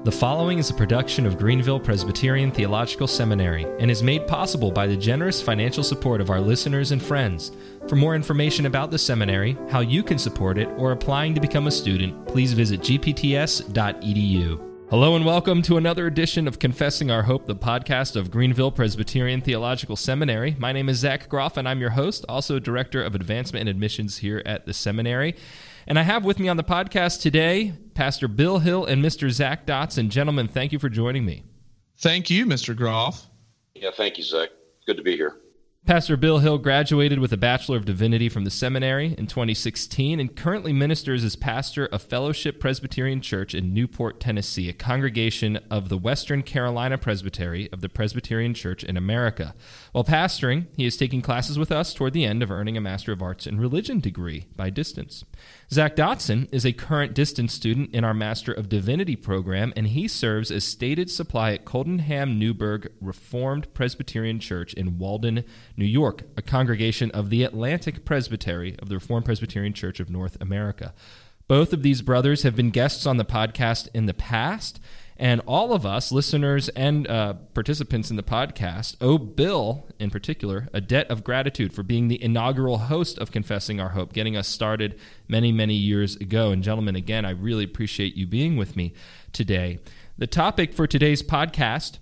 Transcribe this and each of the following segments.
The following is a production of Greenville Presbyterian Theological Seminary and is made possible by the generous financial support of our listeners and friends. For more information about the seminary, how you can support it, or applying to become a student, please visit gpts.edu. Hello and welcome to another edition of Confessing Our Hope, the podcast of Greenville Presbyterian Theological Seminary. My name is Zach Groff, and I'm your host, also Director of Advancement and Admissions here at the seminary. And I have with me on the podcast today Pastor Bill Hill and Mr. Zach Dotson. Gentlemen, thank you for joining me. Thank you, Mr. Groff. Yeah, thank you, Zach. Good to be here. Pastor Bill Hill graduated with a Bachelor of Divinity from the seminary in 2016 and currently ministers as pastor of Fellowship Presbyterian Church in Newport, Tennessee, a congregation of the Western Carolina Presbytery of the Presbyterian Church in America. While pastoring, he is taking classes with us toward the end of earning a Master of Arts in Religion degree by distance. Zach Dotson is a current distance student in our Master of Divinity program, and he serves as stated supply at Coldenham Newburgh Reformed Presbyterian Church in Walden, New York, a congregation of the Atlantic Presbytery of the Reformed Presbyterian Church of North America. Both of these brothers have been guests on the podcast in the past, and all of us, listeners and participants in the podcast, owe Bill, in particular, a debt of gratitude for being the inaugural host of Confessing Our Hope, getting us started many, many years ago. And gentlemen, again, I really appreciate you being with me today. The topic for today's podcast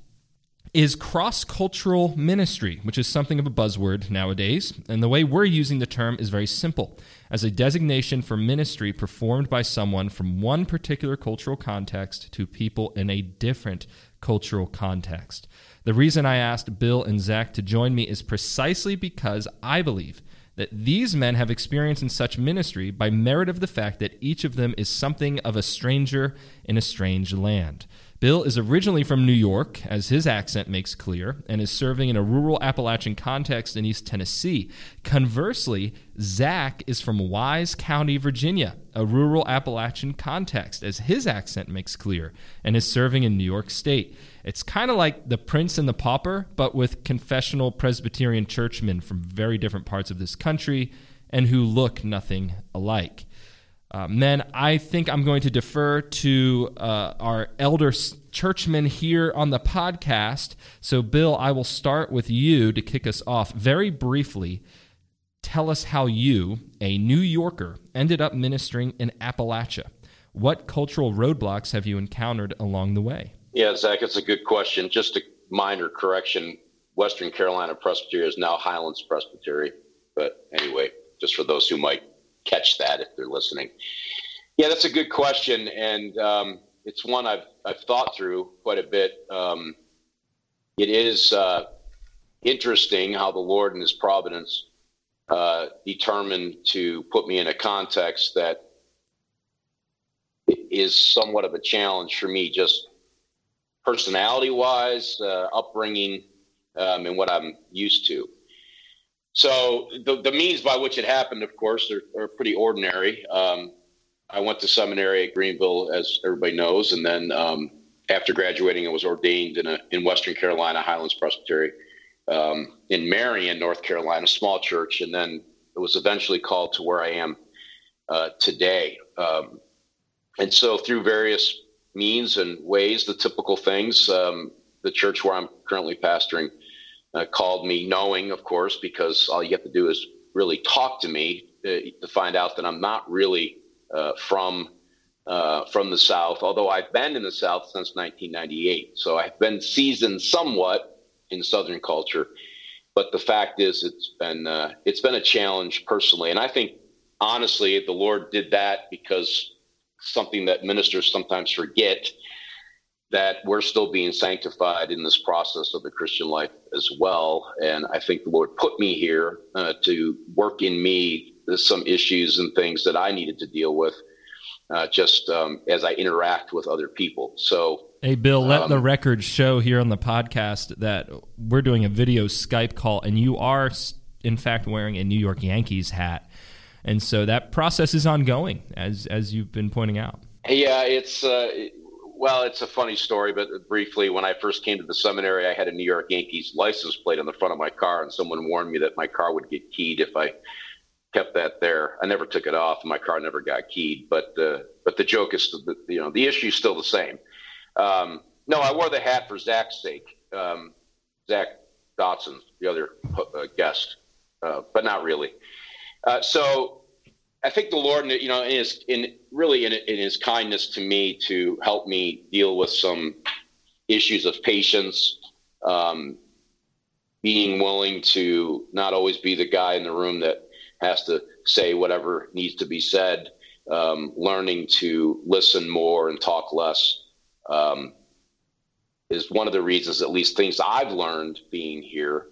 is cross-cultural ministry, which is something of a buzzword nowadays, and the way we're using the term is very simple, as a designation for ministry performed by someone from one particular cultural context to people in a different cultural context. The reason I asked Bill and Zach to join me is precisely because I believe that these men have experience in such ministry by merit of the fact that each of them is something of a stranger in a strange land. Bill is originally from New York, as his accent makes clear, and is serving in a rural Appalachian context in East Tennessee. Conversely, Zach is from Wise County, Virginia, a rural Appalachian context, as his accent makes clear, and is serving in New York State. It's kind of like the Prince and the Pauper, but with confessional Presbyterian churchmen from very different parts of this country and who look nothing alike. Men, I think I'm going to defer to our elder churchmen here on the podcast. So, Bill, I will start with you to kick us off. Very briefly, tell us how you, a New Yorker, ended up ministering in Appalachia. What cultural roadblocks have you encountered along the way? Yeah, Zach, it's a good question. Just a minor correction. Western Carolina Presbytery is now Highlands Presbytery. But anyway, just for those who might catch that if they're listening. Yeah, that's a good question, and it's one I've thought through quite a bit. It is interesting how the Lord in His providence determined to put me in a context that is somewhat of a challenge for me, just personality-wise, upbringing, and what I'm used to. So the means by which it happened, of course, are pretty ordinary. I went to seminary at Greenville, as everybody knows, and then after graduating, I was ordained in Western Carolina, Highlands Presbytery, in Marion, North Carolina, a small church, and then it was eventually called to where I am today. And so through various means and ways, the typical things, the church where I'm currently pastoring called me, knowing, of course, because all you have to do is really talk to me to find out that I'm not really from the South, although I've been in the South since 1998. So I've been seasoned somewhat in Southern culture, but the fact is it's been a challenge personally. And I think, honestly, the Lord did that because something that ministers sometimes forget, that we're still being sanctified in this process of the Christian life as well. And I think the Lord put me here to work in me some issues and things that I needed to deal with just as I interact with other people. So, hey, Bill, let the record show here on the podcast that we're doing a video Skype call, and you are, in fact, wearing a New York Yankees hat. And so that process is ongoing, as you've been pointing out. Yeah, it's a funny story, but briefly, when I first came to the seminary, I had a New York Yankees license plate on the front of my car, and someone warned me that my car would get keyed if I kept that there. I never took it off, and my car never got keyed. But the joke is, the issue is still the same. No, I wore the hat for Zach's sake. Zach Dotson, the other guest, but not really. So I think the Lord, in his kindness to me to help me deal with some issues of patience, being willing to not always be the guy in the room that has to say whatever needs to be said, learning to listen more and talk less, is one of the reasons, at least things I've learned being here.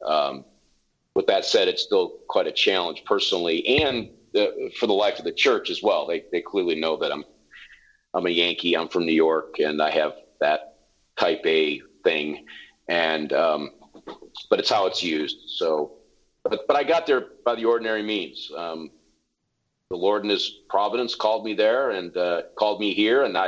With that said, it's still quite a challenge personally and for the life of the church as well. They clearly know that I'm a Yankee. I'm from New York, and I have that type A thing, and but it's how it's used. So, but I got there by the ordinary means. The Lord in His providence called me there and called me here, and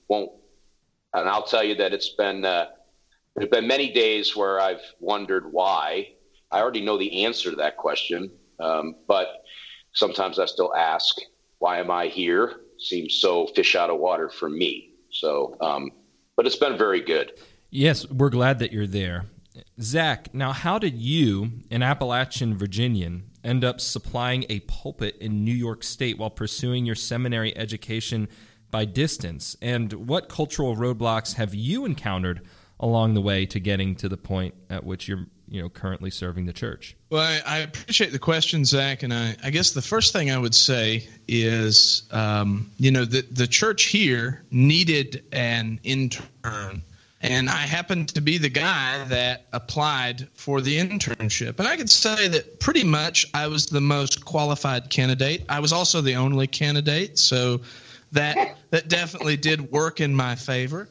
I'll tell you that there's been many days where I've wondered why. I already know the answer to that question, but sometimes I still ask, why am I here? Seems so fish out of water for me. So, but it's been very good. Yes, we're glad that you're there. Zach, now how did you, an Appalachian Virginian, end up supplying a pulpit in New York State while pursuing your seminary education by distance? And what cultural roadblocks have you encountered along the way to getting to the point at which you're currently serving the church? Well, I appreciate the question, Zach, and I guess the first thing I would say is, the church here needed an intern, and I happened to be the guy that applied for the internship. And I could say that pretty much I was the most qualified candidate. I was also the only candidate, so that definitely did work in my favor.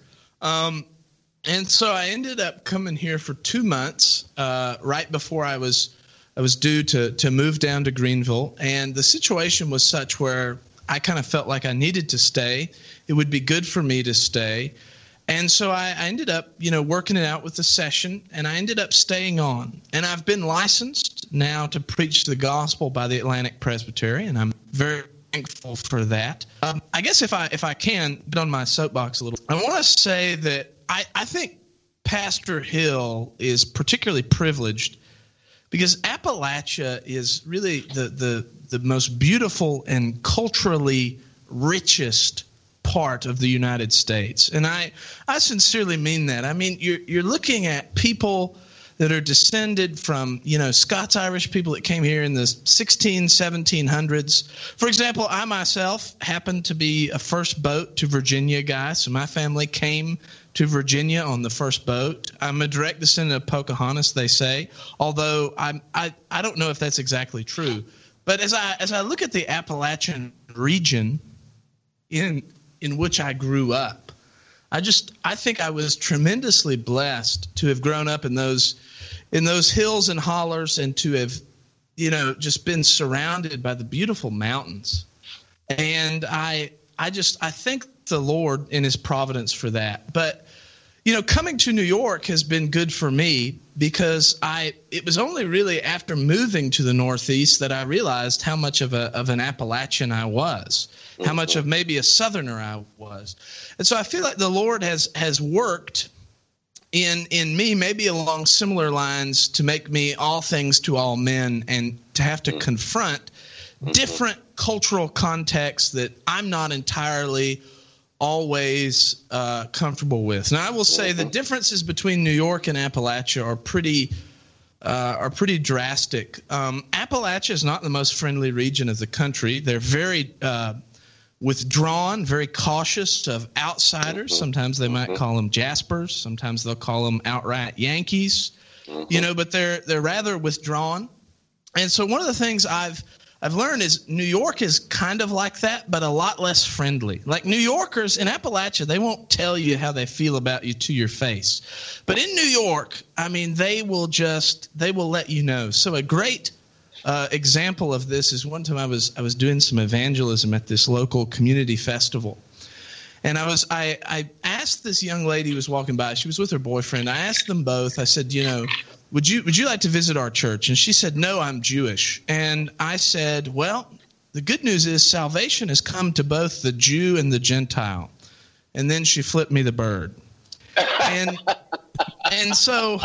And so I ended up coming here for 2 months, right before I was due to move down to Greenville. And the situation was such where I kind of felt like I needed to stay. It would be good for me to stay. And so I ended up, working it out with the session, and I ended up staying on. And I've been licensed now to preach the gospel by the Atlantic Presbytery, and I'm very thankful for that. I guess if I can get on my soapbox a little, I want to say that I think Pastor Hill is particularly privileged because Appalachia is really the most beautiful and culturally richest part of the United States. And I sincerely mean that. I mean, you're looking at people that are descended from, Scots-Irish people that came here in the 1700s. For example, I myself happened to be a first boat to Virginia guy, so my family came to Virginia on the first boat. I'm a direct descendant of Pocahontas, they say, although I don't know if that's exactly true. But as I look at the Appalachian region in which I grew up, I think I was tremendously blessed to have grown up in those hills and hollers and to have, just been surrounded by the beautiful mountains. And I thank the Lord in His providence for that. But, coming to New York has been good for me because it was only really after moving to the Northeast that I realized how much of an Appalachian I was, how much of maybe a Southerner I was. And so I feel like the Lord has worked in me maybe along similar lines to make me all things to all men and to have to confront different cultural contexts that I'm not entirely always comfortable with. Now, I will say the differences between New York and Appalachia are pretty drastic. Appalachia is not the most friendly region of the country. They're very withdrawn, very cautious of outsiders. Sometimes they might call them Jaspers. Sometimes they'll call them outright Yankees. But they're rather withdrawn. And so one of the things I've learned is New York is kind of like that, but a lot less friendly. Like New Yorkers in Appalachia, they won't tell you how they feel about you to your face. But in New York, I mean, they will let you know. So a great example of this is one time I was doing some evangelism at this local community festival. And I asked this young lady who was walking by, she was with her boyfriend. I asked them both, I said, would you like to visit our church? And she said, no, I'm Jewish. And I said, well, the good news is salvation has come to both the Jew and the Gentile. and then she flipped me the bird. And so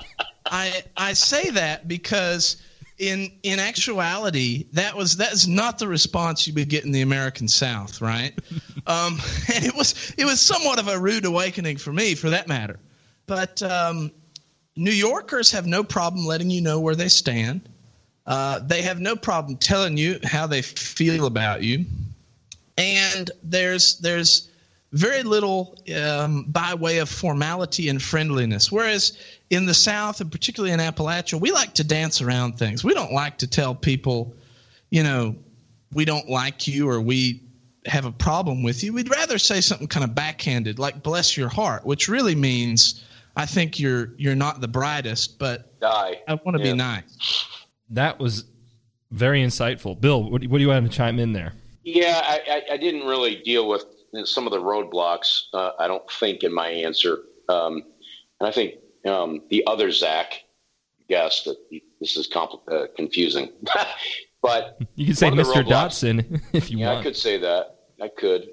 I say that because in actuality, that's not the response you would get in the American South, right? And it was somewhat of a rude awakening for me, for that matter. But New Yorkers have no problem letting you know where they stand. They have no problem telling you how they feel about you, and there's very little by way of formality and friendliness. Whereas in the South, and particularly in Appalachia, we like to dance around things. We don't like to tell people, we don't like you or we have a problem with you. We'd rather say something kind of backhanded, like "bless your heart," which really means, I think you're not the brightest, but I want to be nice. That was very insightful. Bill, what do you want to chime in there? Yeah, I didn't really deal with some of the roadblocks, I don't think, in my answer. And I think the other Zach guessed that this is confusing. But you can say Mr. Dotson if you want. Yeah, I could say that. I could.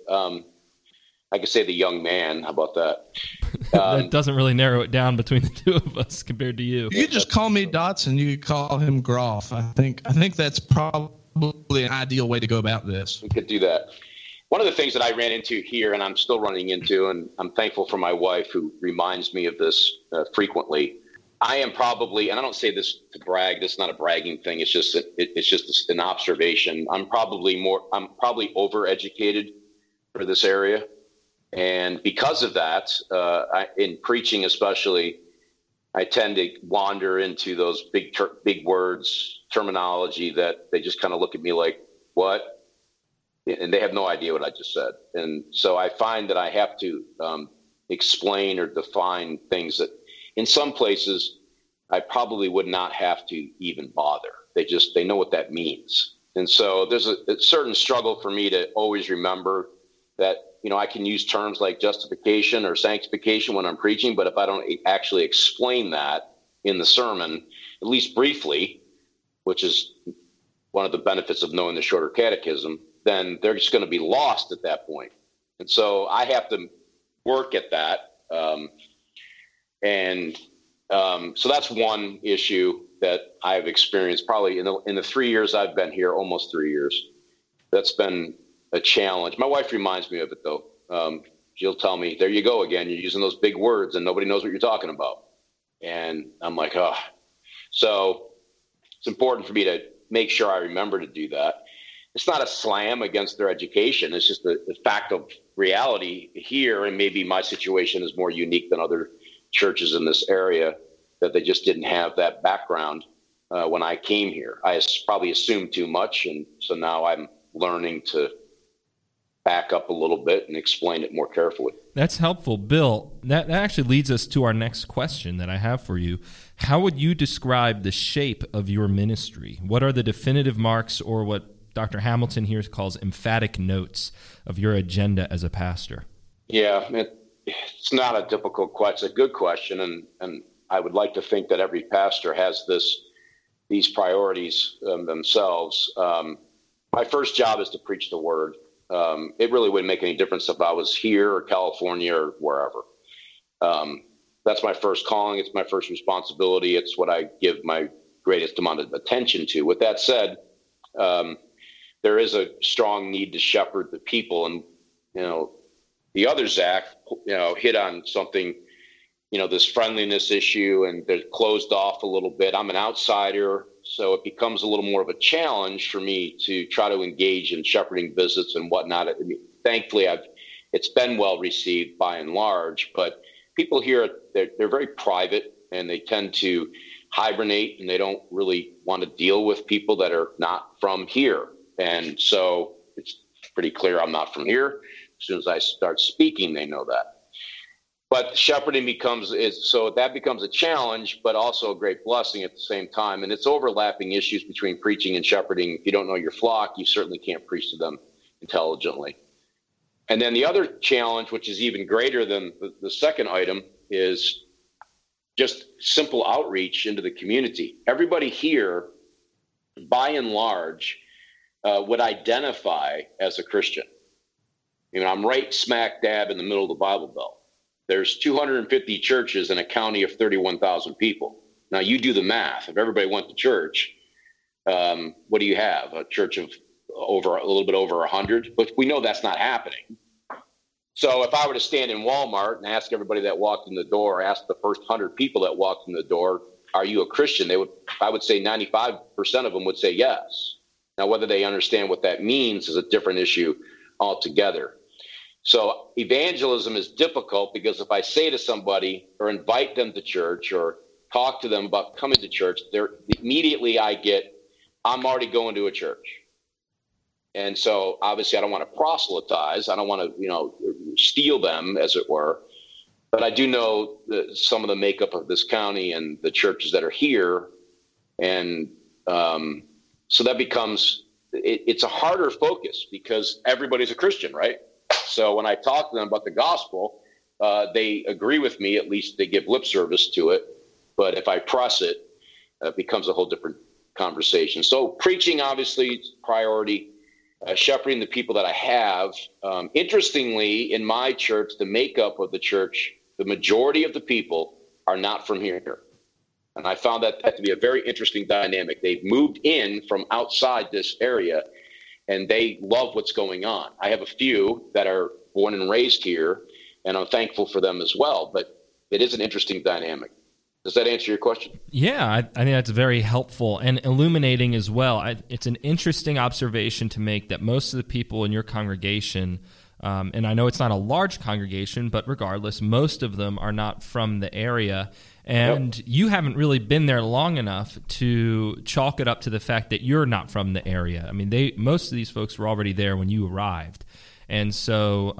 I could say the young man. How about that? That doesn't really narrow it down between the two of us compared to you. You could just call me Dotson. You could call him Groff. I think that's probably an ideal way to go about this. We could do that. One of the things that I ran into here, and I'm still running into, and I'm thankful for my wife who reminds me of this frequently. I am probably, and I don't say this to brag. This is not a bragging thing. It's just an observation. I'm probably overeducated for this area. And because of that, in preaching especially, I tend to wander into those big words, terminology that they just kind of look at me like, what? And they have no idea what I just said. And so I find that I have to explain or define things that in some places I probably would not have to even bother. They know what that means. And so there's a certain struggle for me to always remember that, I can use terms like justification or sanctification when I'm preaching, but if I don't actually explain that in the sermon, at least briefly, which is one of the benefits of knowing the shorter catechism, then they're just going to be lost at that point. And so I have to work at that. So that's one issue that I've experienced probably in the 3 years I've been here, almost 3 years. That's been a challenge. My wife reminds me of it, though. She'll tell me, there you go again. You're using those big words and nobody knows what you're talking about. And I'm like, oh. So it's important for me to make sure I remember to do that. It's not a slam against their education. It's just the fact of reality here, and maybe my situation is more unique than other churches in this area, that they just didn't have that background when I came here. I probably assumed too much, and so now I'm learning to back up a little bit and explain it more carefully. That's helpful. Bill, that actually leads us to our next question that I have for you. How would you describe the shape of your ministry? What are the definitive marks, or what Dr. Hamilton here calls emphatic notes, of your agenda as a pastor? Yeah, it's not a difficult question. It's a good question, and I would like to think that every pastor has these priorities themselves. My first job is to preach the word. It really wouldn't make any difference if I was here or California or wherever. That's my first calling. It's my first responsibility. It's what I give my greatest amount of attention to. With that said, there is a strong need to shepherd the people. And, the other Zach, hit on something, this friendliness issue, and they're closed off a little bit. I'm an outsider, so it becomes a little more of a challenge for me to try to engage in shepherding visits and whatnot. I mean, thankfully, it's been well received by and large, but people here, they're very private, and they tend to hibernate, and they don't really want to deal with people that are not from here. And so it's pretty clear I'm not from here. As soon as I start speaking, they know that. But shepherding becomes a challenge, but also a great blessing at the same time. And it's overlapping issues between preaching and shepherding. If you don't know your flock, you certainly can't preach to them intelligently. And then the other challenge, which is even greater than the second item, is just simple outreach into the community. Everybody here, by and large, would identify as a Christian. I'm right smack dab in the middle of the Bible Belt. There's 250 churches in a county of 31,000 people. Now you do the math. If everybody went to church, what do you have? A church of a little bit over 100, but we know that's not happening. So if I were to stand in Walmart and ask everybody that walked in the door, ask the first 100 people that walked in the door, are you a Christian? I would say 95% of them would say yes. Now, whether they understand what that means is a different issue altogether. So evangelism is difficult because if I say to somebody or invite them to church or talk to them about coming to church, immediately I'm already going to a church. And so obviously I don't want to proselytize. I don't want to, steal them, as it were. But I do know some of the makeup of this county and the churches that are here. And so that becomes, it's a harder focus because everybody's a Christian, right? So when I talk to them about the gospel, they agree with me, at least they give lip service to it. But if I press it, it becomes a whole different conversation. So preaching, obviously, is priority. Shepherding the people that I have. Interestingly, in my church, the makeup of the church, the majority of the people are not from here. And I found that to be a very interesting dynamic. They've moved in from outside this area, and they love what's going on. I have a few that are born and raised here, and I'm thankful for them as well. But it is an interesting dynamic. Does that answer your question? Yeah, I think that's very helpful and illuminating as well. It's an interesting observation to make that most of the people in your congregation, and I know it's not a large congregation, but regardless, most of them are not from the area. And you haven't really been there long enough to chalk it up to the fact that you're not from the area. I mean, most of these folks were already there when you arrived. And so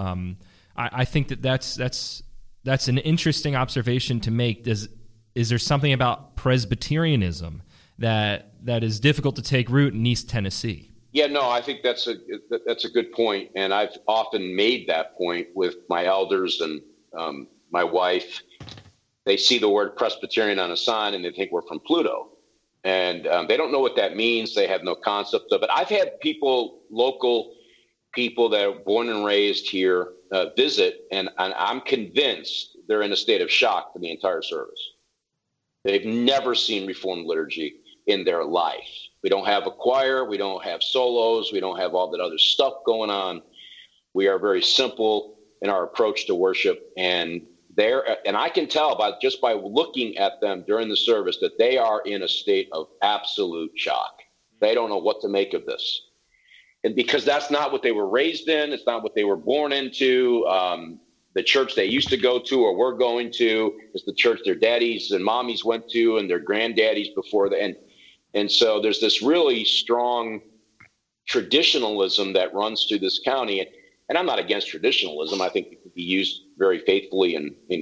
I think that's an interesting observation to make. Is there something about Presbyterianism that is difficult to take root in East Tennessee? Yeah, no, I think that's a good point, and I've often made that point with my elders and my wife. They see the word Presbyterian on a sign and they think we're from Pluto, and they don't know what that means. They have no concept of it. I've had local people that are born and raised here visit, and I'm convinced they're in a state of shock for the entire service. They've never seen Reformed liturgy in their life. We don't have a choir. We don't have solos. We don't have all that other stuff going on. We are very simple in our approach to worship. And I can tell by looking at them during the service that they are in a state of absolute shock. They don't know what to make of this. And because that's not what they were raised in. It's not what they were born into. The church they used to go to or were going to is the church their daddies and mommies went to and their granddaddies before that. And so there's this really strong traditionalism that runs through this county. And I'm not against traditionalism. I think it can be used very faithfully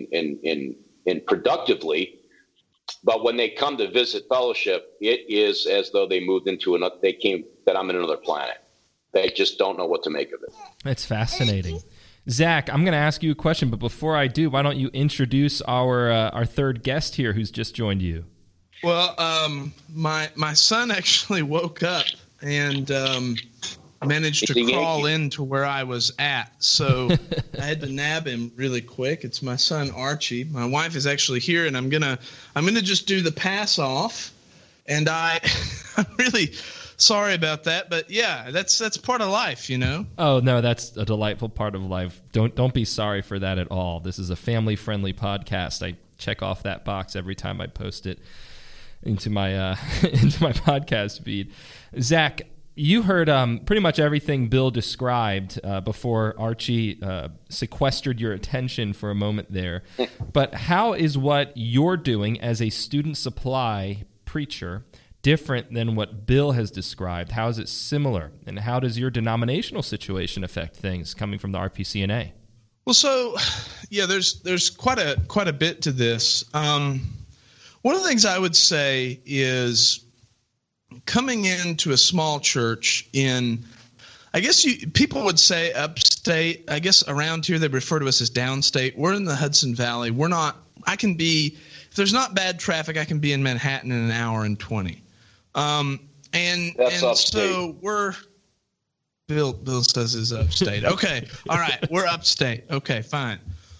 and productively. But when they come to visit fellowship, it is as though they moved into that I'm in another planet. They just don't know what to make of it. That's fascinating. Zach, I'm going to ask you a question, but before I do, why don't you introduce our third guest here who's just joined you? Well, my son actually woke up and managed to crawl into where I was at, so I had to nab him really quick. It's my son Archie. My wife is actually here, and I'm gonna just do the pass off, and I'm really sorry about that, but yeah, that's part of life, Oh no, that's a delightful part of life. Don't be sorry for that at all. This is a family-friendly podcast. I check off that box every time I post it into my into my podcast feed. Zach, you heard pretty much everything Bill described before Archie sequestered your attention for a moment there. But how is what you're doing as a student supply preacher different than what Bill has described? How is it similar? And how does your denominational situation affect things coming from the RPCNA? Well, so yeah, there's quite a bit to this. One of the things I would say is coming into a small church in, I guess people would say upstate. I guess around here they refer to us as downstate. We're in the Hudson Valley. We're not. If there's not bad traffic, I can be in Manhattan in an hour and 20. And so Bill says is upstate. Okay, all right, we're upstate. Okay, fine.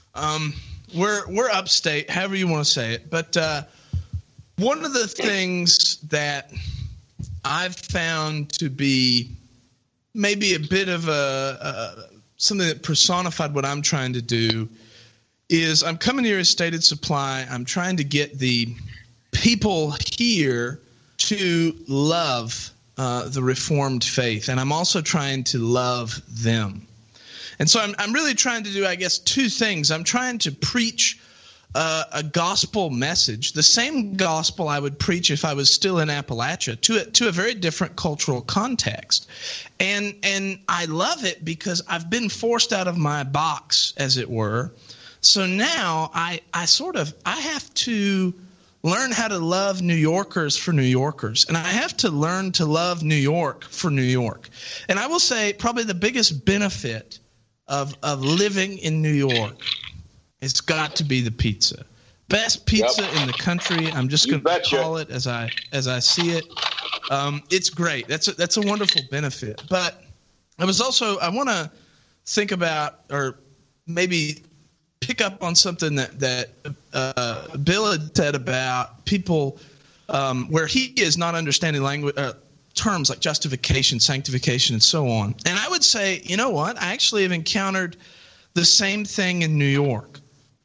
We're upstate, however you want to say it. But one of the things that I've found to be maybe a bit of something that personified what I'm trying to do is I'm coming here as Stated Supply. I'm trying to get the people here to love the Reformed faith, and I'm also trying to love them. And so I'm really trying to do, I guess, two things. I'm trying to preach a gospel message, the same gospel I would preach if I was still in Appalachia, to a very different cultural context. And I love it because I've been forced out of my box, as it were. So now I have to learn how to love New Yorkers for New Yorkers. And I have to learn to love New York for New York. And I will say probably the biggest benefit of living in New York, it's got to be the pizza. Best pizza in the country. I'm just going to call it as I see it. It's great. That's a wonderful benefit. But I want to think about, or maybe pick up on something that Bill had said about people where he is not understanding language terms like justification, sanctification, and so on. And I would say, you know what? I actually have encountered the same thing in New York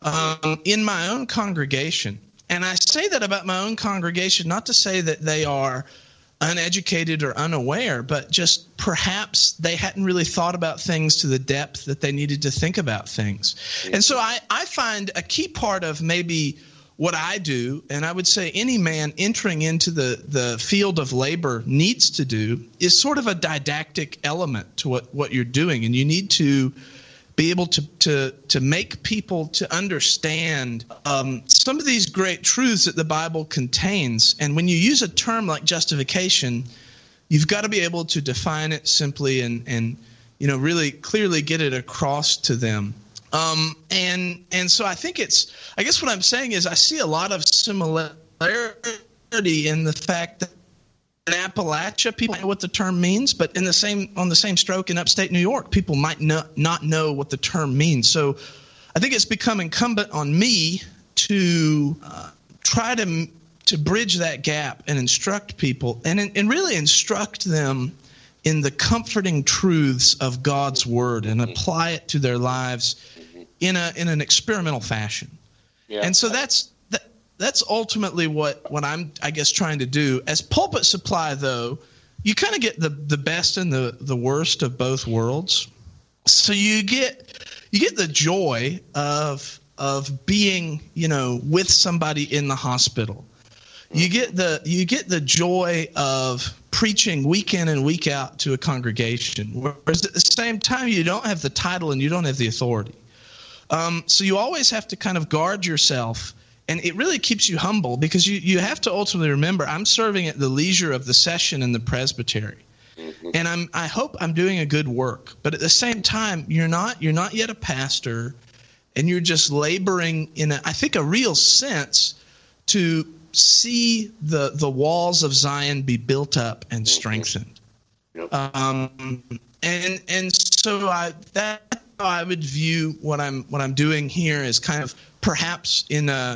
in my own congregation. And I say that about my own congregation not to say that they are uneducated or unaware, but just perhaps they hadn't really thought about things to the depth that they needed to think about things. And so I find a key part of maybe what I do, and I would say any man entering into the field of labor needs to do, is sort of a didactic element to what you're doing. And you need to be able to make people to understand some of these great truths that the Bible contains. And when you use a term like justification, you've got to be able to define it simply and really clearly get it across to them. And so I guess what I'm saying is I see a lot of similarity in the fact that in Appalachia, people know what the term means, but on the same stroke in upstate New York, people might not know what the term means. So I think it's become incumbent on me to try to bridge that gap and instruct people and really instruct them in the comforting truths of God's word and apply it to their lives in an experimental fashion. Yeah. And so that's ultimately what I'm, I guess, trying to do. As Pulpit Supply, though, you kind of get the best and the worst of both worlds. So you get the joy of being, with somebody in the hospital. You get the joy of preaching week in and week out to a congregation, whereas at the same time you don't have the title and you don't have the authority. So you always have to kind of guard yourself. And it really keeps you humble because you have to ultimately remember I'm serving at the leisure of the session in the presbytery. Mm-hmm. And I hope I'm doing a good work. But at the same time, you're not yet a pastor, and you're just laboring in I think a real sense to see the walls of Zion be built up and strengthened. Yep. And so that's how I would view what I'm doing here is kind of perhaps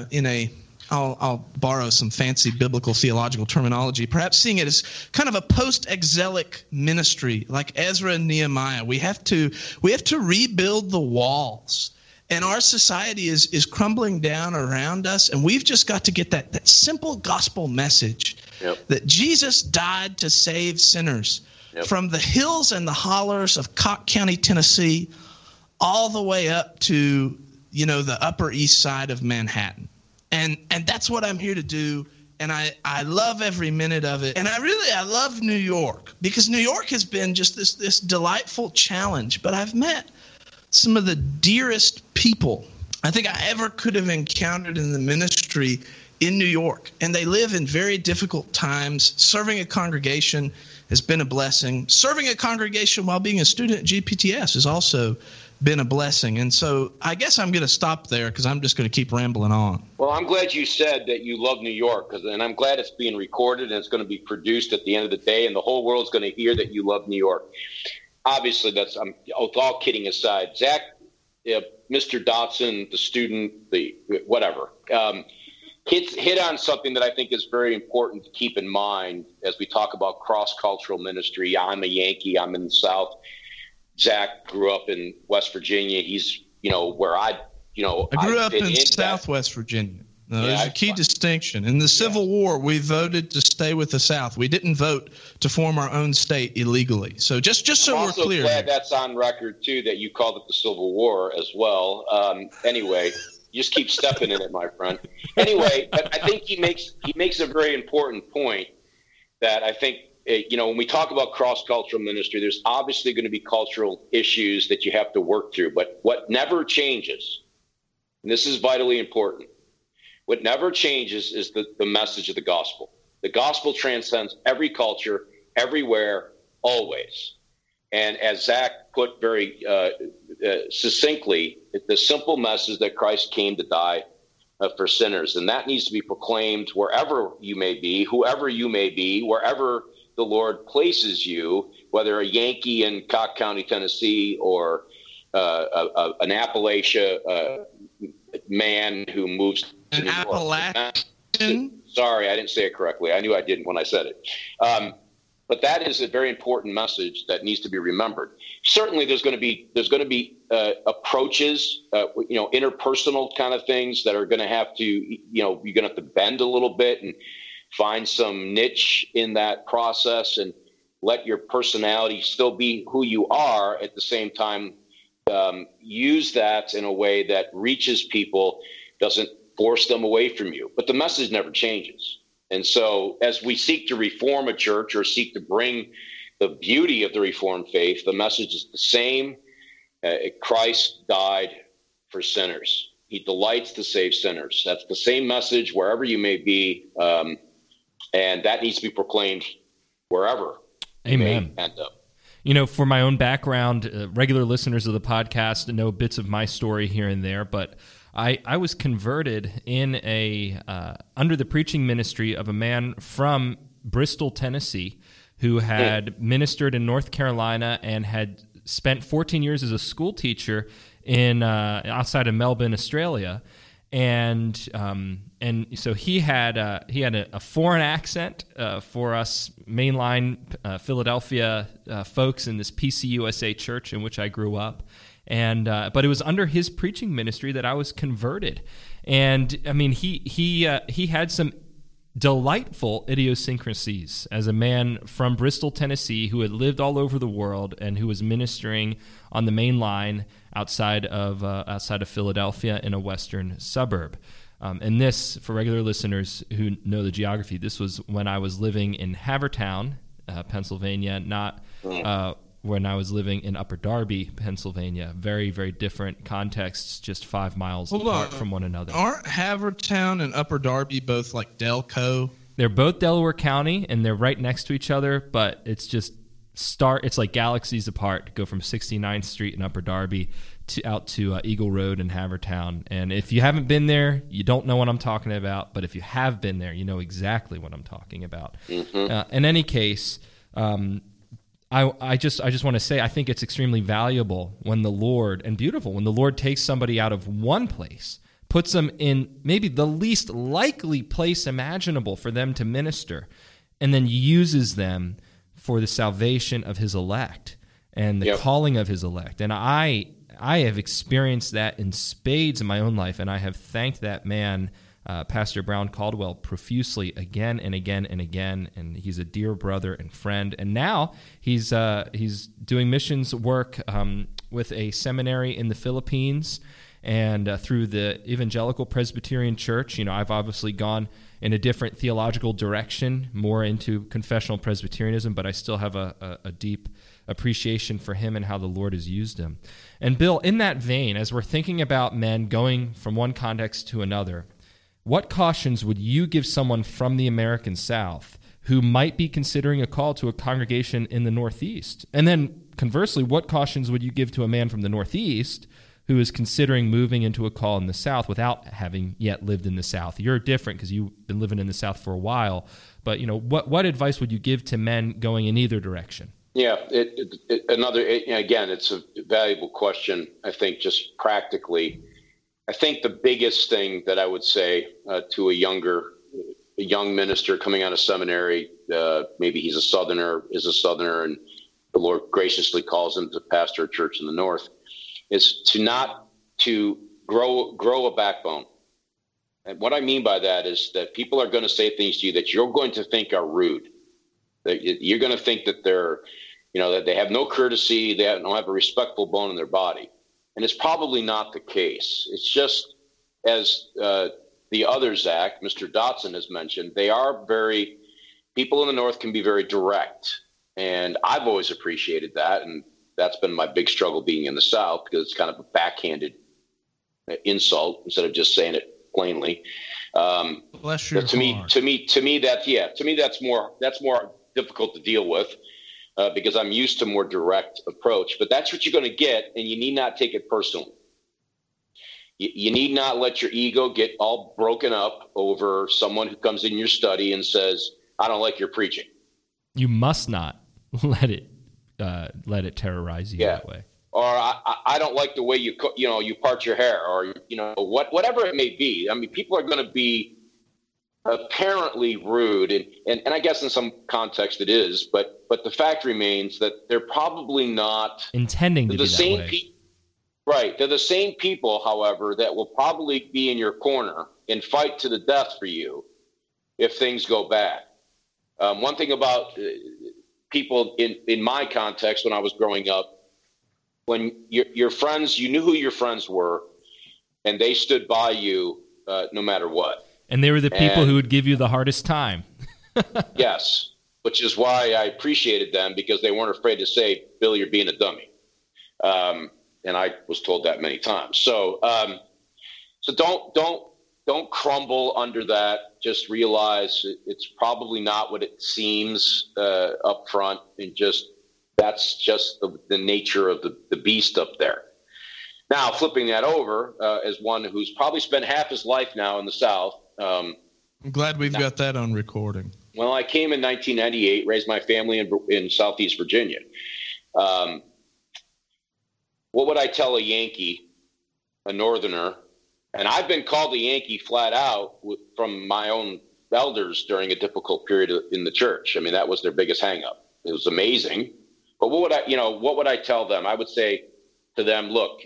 I'll borrow some fancy biblical theological terminology, perhaps seeing it as kind of a post-exilic ministry like Ezra and Nehemiah. We have to rebuild the walls. And our society is crumbling down around us, and we've just got to get that simple gospel message that Jesus died to save sinners from the hills and the hollers of Cock County, Tennessee, all the way up to the Upper East Side of Manhattan. And that's what I'm here to do. And I love every minute of it. And I love New York because New York has been just this delightful challenge. But I've met some of the dearest people I think I ever could have encountered in the ministry in New York. And they live in very difficult times. Serving a congregation has been a blessing. Serving a congregation while being a student at GPTS has also been a blessing. And so I guess I'm going to stop there because I'm just going to keep rambling on. Well, I'm glad you said that you love New York, and I'm glad it's being recorded and it's going to be produced at the end of the day, and the whole world's going to hear that you love New York. obviously with all kidding aside, Zach, Mr. Dotson, the student, the whatever, hit on something that I think is very important to keep in mind as we talk about cross-cultural ministry. I'm a Yankee. I'm in the South. Zach grew up in West Virginia. He's, where I grew up in Southwest Virginia. No, there's a key distinction. In the Civil War, we voted to stay with the South. We didn't vote to form our own state illegally. So just so we're clear. I'm also glad that's on record, too, that you called it the Civil War as well. Anyway, you just keep stepping in it, my friend. Anyway, but I think he makes a very important point that I think, when we talk about cross-cultural ministry, there's obviously going to be cultural issues that you have to work through. But what never changes, and this is vitally important, what never changes is the message of the gospel. The gospel transcends every culture, everywhere, always. And as Zach put very succinctly, the simple message that Christ came to die for sinners. And that needs to be proclaimed wherever you may be, whoever you may be, wherever the Lord places you, whether a Yankee in Cock County, Tennessee, or an Appalachia man who moves to New York. Sorry, I didn't say it correctly. I knew I didn't when I said it. But that is a very important message that needs to be remembered. Certainly, there's going to be approaches, interpersonal kind of things that are going to have to, you're going to have to bend a little bit and find some niche in that process and let your personality still be who you are. At the same time, use that in a way that reaches people, doesn't force them away from you. But the message never changes. And so as we seek to reform a church or seek to bring the beauty of the Reformed faith, the message is the same. Christ died for sinners. He delights to save sinners. That's the same message wherever you may be. And that needs to be proclaimed wherever Amen. you may end up. For my own background, regular listeners of the podcast know bits of my story here and there, but I was converted in under the preaching ministry of a man from Bristol, Tennessee, who had ministered in North Carolina and had spent 14 years as a school teacher in outside of Melbourne, Australia. And so he had a foreign accent for us mainline Philadelphia folks in this PCUSA church in which I grew up, but it was under his preaching ministry that I was converted. And I mean, he had some delightful idiosyncrasies as a man from Bristol, Tennessee, who had lived all over the world and who was ministering on the main line outside of Philadelphia in a western suburb. And this, for regular listeners who know the geography, this was when I was living in Havertown, Pennsylvania, not when I was living in Upper Darby, Pennsylvania. Very, very different contexts, just 5 miles apart from one another. Aren't Havertown and Upper Darby both like Delco? They're both Delaware County, and they're right next to each other, but it's just it's like galaxies apart to go from 69th Street in Upper Darby out to Eagle Road in Havertown. And if you haven't been there, you don't know what I'm talking about, but if you have been there, you know exactly what I'm talking about. Mm-hmm. In any case, I just want to say I think it's extremely valuable when the Lord, and beautiful, when the Lord takes somebody out of one place, puts them in maybe the least likely place imaginable for them to minister, and then uses them for the salvation of his elect and the calling of his elect. And I have experienced that in spades in my own life, and I have thanked that man, Pastor Brown Caldwell, profusely again and again and again. And he's a dear brother and friend. And now he's doing missions work with a seminary in the Philippines and through the Evangelical Presbyterian Church. I've obviously gone in a different theological direction, more into confessional Presbyterianism, but I still have a deep appreciation for him and how the Lord has used him. And Bill, in that vein, as we're thinking about men going from one context to another, what cautions would you give someone from the American South who might be considering a call to a congregation in the Northeast? And then conversely, what cautions would you give to a man from the Northeast who is considering moving into a call in the South without having yet lived in the South? You're different because you've been living in the South for a while, but what advice would you give to men going in either direction? Yeah, again, it's a valuable question. I think just practically, I think the biggest thing that I would say to a young minister coming out of seminary, maybe he's a Southerner, and the Lord graciously calls him to pastor a church in the North, is to grow a backbone. And what I mean by that is that people are going to say things to you that you're going to think are rude. That you're going to think that that they have no courtesy, they don't have a respectful bone in their body. And it's probably not the case. It's just, as the other Zach, Mr. Dotson, has mentioned, people in the North can be very direct. And I've always appreciated that. And that's been my big struggle being in the South, because it's kind of a backhanded insult instead of just saying it plainly. Bless your to me, that's more difficult to deal with because I'm used to more direct approach. But that's what you're going to get, and you need not take it personally. You need not let your ego get all broken up over someone who comes in your study and says, "I don't like your preaching." You must not let it terrorize you that way. Or I don't like the way you part your hair, or whatever it may be. I mean, people are going to be apparently rude, and I guess in some context it is, but the fact remains that they're probably not intending to be that way. Right. They're the same people, however, that will probably be in your corner and fight to the death for you if things go bad. One thing about people in my context when I was growing up, when your friends, you knew who your friends were, and they stood by you no matter what. And they were the people who would give you the hardest time. Yes, which is why I appreciated them, because they weren't afraid to say, "Bill, you're being a dummy." And I was told that many times. So don't crumble under that. Just realize it's probably not what it seems up front, and that's just the nature of the beast up there. Now, flipping that over, as one who's probably spent half his life now in the South. I'm glad we've got that on recording. Well, I came in 1998, raised my family in Southeast Virginia. What would I tell a Yankee, a Northerner? And I've been called a Yankee flat out from my own elders during a difficult period in the church. I mean, that was their biggest hangup. It was amazing. But what would I tell them? I would say to them, look,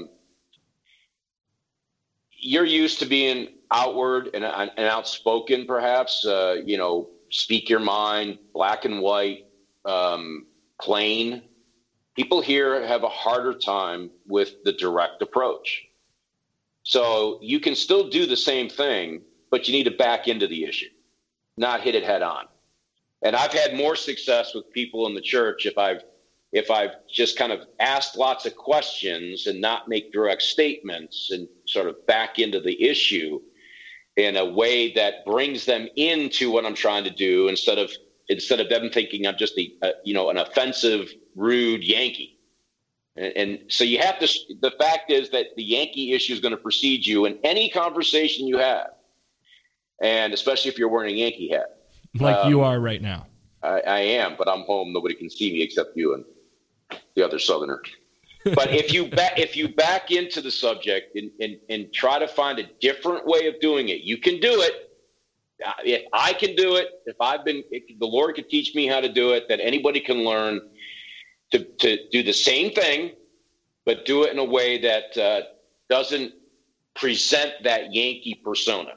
you're used to being outward and outspoken, perhaps, speak your mind, black and white, plain. People here have a harder time with the direct approach. So you can still do the same thing, but you need to back into the issue, not hit it head on. And I've had more success with people in the church if I've just kind of asked lots of questions and not make direct statements and sort of back into the issue in a way that brings them into what I'm trying to do, instead of them thinking I'm just an offensive, rude Yankee. And so you have to, the fact is that the Yankee issue is going to precede you in any conversation you have. And especially if you're wearing a Yankee hat. Like you are right now. I am, but I'm home. Nobody can see me except you and the other Southerner. But if you back into the subject and try to find a different way of doing it, you can do it. If I can do it, if the Lord could teach me how to do it, then anybody can learn to do the same thing, but do it in a way that doesn't present that Yankee persona.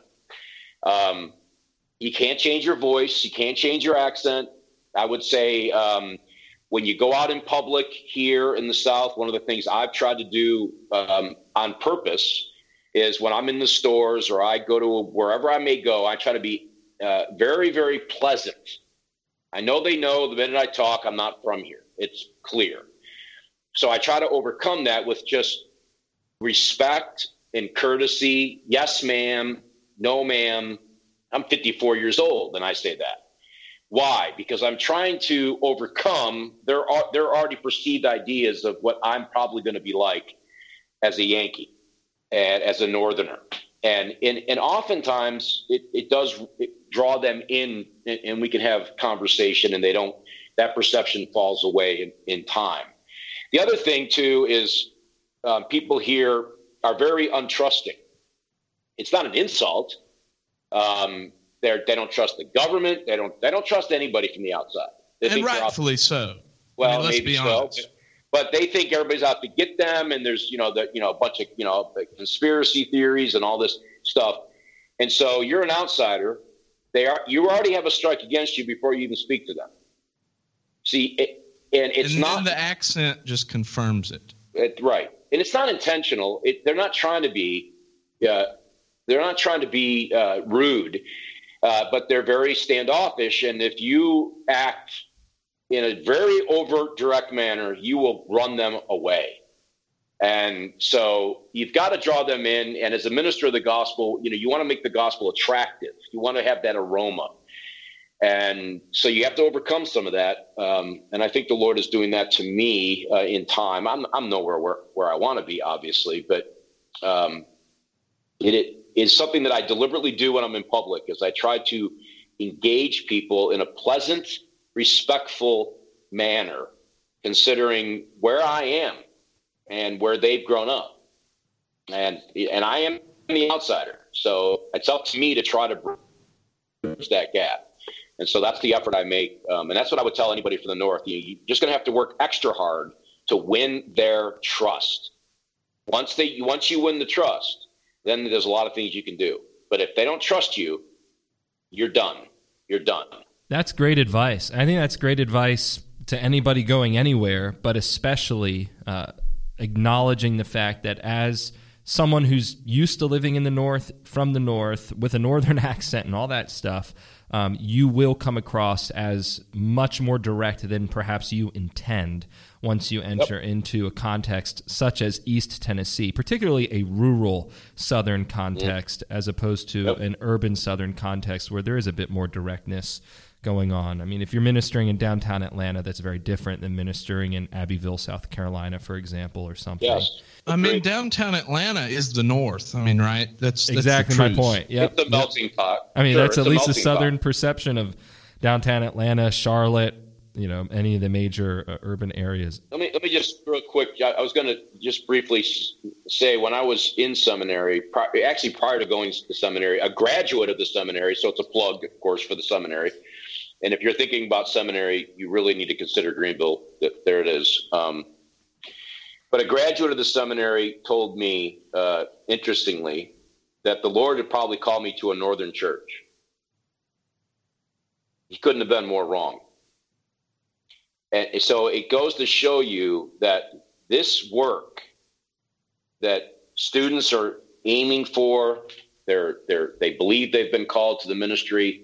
You can't change your voice. You can't change your accent. I would say when you go out in public here in the South, one of the things I've tried to do on purpose is when I'm in the stores or I go to wherever I may go, I try to be very, very pleasant. I know they know the minute I talk, I'm not from here. It's clear. So I try to overcome that with just respect and courtesy. Yes, ma'am. No, ma'am. I'm 54 years old, and I say that. Why? Because I'm trying to overcome their already perceived ideas of what I'm probably going to be like as a Yankee and as a Northerner. And oftentimes it does draw them in, and we can have conversation, and they don't that perception falls away in time. The other thing, too, is people here are very untrusting. It's not an insult. They don't trust the government. They don't trust anybody from the outside. And rightfully so. Well, I mean, let's be honest. But they think everybody's out to get them, and there's a bunch of conspiracy theories and all this stuff. And so you're an outsider. You already have a strike against you before you even speak to them. See, then the accent just confirms it. Right, and it's not intentional. They're not trying to be. They're not trying to be rude, but they're very standoffish. And if you act in a very overt, direct manner, you will run them away. And so you've got to draw them in. And as a minister of the gospel, you want to make the gospel attractive. You want to have that aroma. And so you have to overcome some of that. And I think the Lord is doing that to me in time. I'm nowhere where I want to be, obviously, but it is something that I deliberately do when I'm in public, is I try to engage people in a pleasant, respectful manner, considering where I am and where they've grown up. And I am the outsider. So it's up to me to try to bridge that gap. And so that's the effort I make. And that's what I would tell anybody from the North. You're just going to have to work extra hard to win their trust. Once you win the trust, then there's a lot of things you can do. But if they don't trust you, you're done. You're done. That's great advice. I think that's great advice to anybody going anywhere, but especially acknowledging the fact that as someone who's used to living in the North, from the North, with a Northern accent and all that stuff, you will come across as much more direct than perhaps you intend once you enter into a context such as East Tennessee, particularly a rural Southern context, as opposed to an urban Southern context where there is a bit more directness going on. I mean, if you're ministering in downtown Atlanta, that's very different than ministering in Abbeville, South Carolina, for example, or something. Yes. I mean, downtown Atlanta is the North. I mean, right? That's exactly my point. Yep. It's a melting pot. I mean, that's at least a Southern perception of downtown Atlanta, Charlotte, any of the major urban areas. Let me just real quick. I was going to just briefly say, when I was in seminary, prior to going to the seminary, a graduate of the seminary, so it's a plug, of course, for the seminary. And if you're thinking about seminary, you really need to consider Greenville. There it is. But a graduate of the seminary told me, interestingly, that the Lord had probably called me to a northern church. He couldn't have been more wrong. And so it goes to show you that this work that students are aiming for, they believe they've been called to the ministry.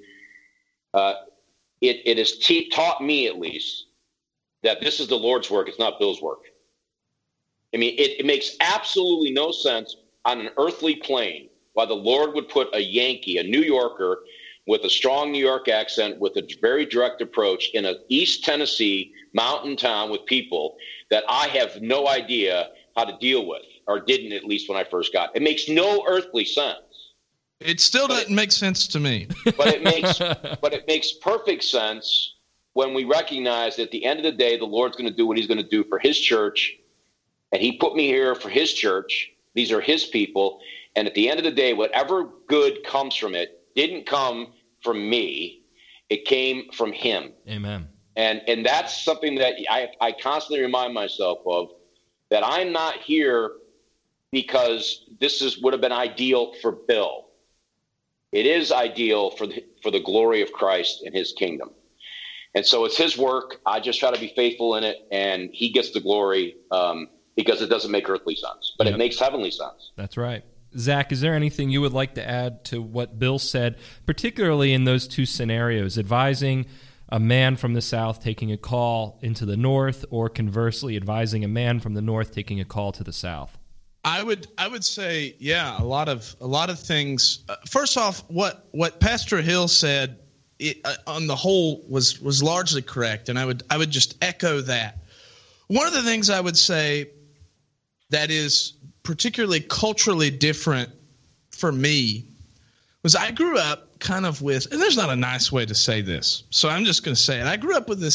It has taught me, at least, that this is the Lord's work. It's not Bill's work. I mean, it makes absolutely no sense on an earthly plane why the Lord would put a Yankee, a New Yorker, with a strong New York accent, with a very direct approach, in an East Tennessee mountain town with people that I have no idea how to deal with, or didn't, at least when I first got. It makes no earthly sense. It still doesn't make sense to me. But it makes perfect sense when we recognize that at the end of the day, the Lord's going to do what he's going to do for his church. And he put me here for his church. These are his people. And at the end of the day, whatever good comes from it didn't come from me. It came from him. Amen. And that's something that I constantly remind myself of, that I'm not here because this would have been ideal for Bill. It is ideal for the glory of Christ and his kingdom. And so it's his work. I just try to be faithful in it, and he gets the glory because it doesn't make earthly sense, but it makes heavenly sense. That's right. Zach, is there anything you would like to add to what Bill said, particularly in those two scenarios, advising a man from the South taking a call into the North, or conversely advising a man from the North taking a call to the South? I would say, yeah, a lot of things. First off, what Pastor Hill said on the whole was largely correct, and I would just echo that. One of the things I would say that is particularly culturally different for me was I grew up kind of with, and there's not a nice way to say this, so I'm just going to say it. I grew up with this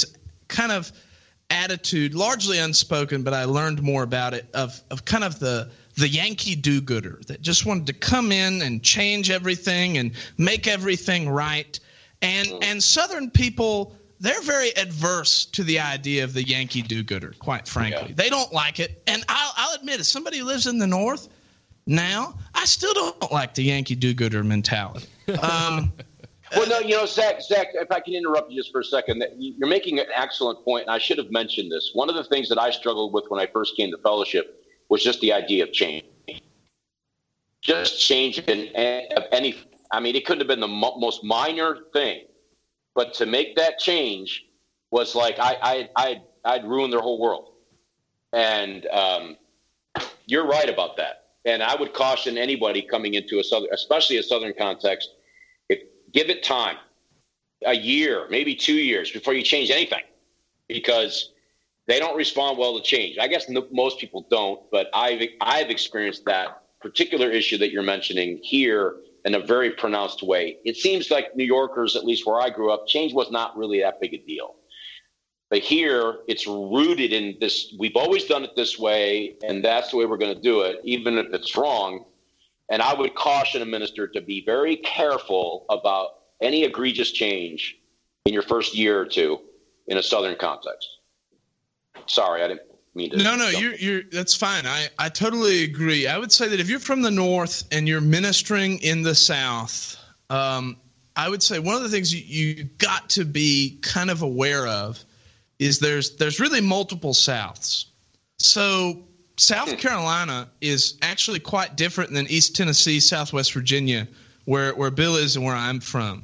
kind of attitude, largely unspoken, but I learned more about it, of kind of the Yankee do-gooder that just wanted to come in and change everything and make everything right. And Southern people, they're very adverse to the idea of the Yankee do-gooder, quite frankly. Yeah. They don't like it. And I'll admit, as somebody who lives in the North now, I still don't like the Yankee do-gooder mentality. Well, no, Zach, if I can interrupt you just for a second, you're making an excellent point, and I should have mentioned this. One of the things that I struggled with when I first came to fellowship was just the idea of change. Just change of anything. I mean, it couldn't have been the most minor thing, but to make that change was like I'd ruined their whole world. And you're right about that. And I would caution anybody coming into especially a Southern context, give it time, a year, maybe 2 years before you change anything, because they don't respond well to change. I guess most people don't, but I've experienced that particular issue that you're mentioning here in a very pronounced way. It seems like New Yorkers, at least where I grew up, change was not really that big a deal. But here, it's rooted in this. We've always done it this way, and that's the way we're going to do it, even if it's wrong. And I would caution a minister to be very careful about any egregious change in your first year or two in a Southern context. Sorry, I didn't mean to. No, you're that's fine. I totally agree. I would say that if you're from the North and you're ministering in the South, I would say one of the things you got to be kind of aware of is there's really multiple Souths. So South Carolina is actually quite different than East Tennessee, Southwest Virginia, where Bill is and where I'm from.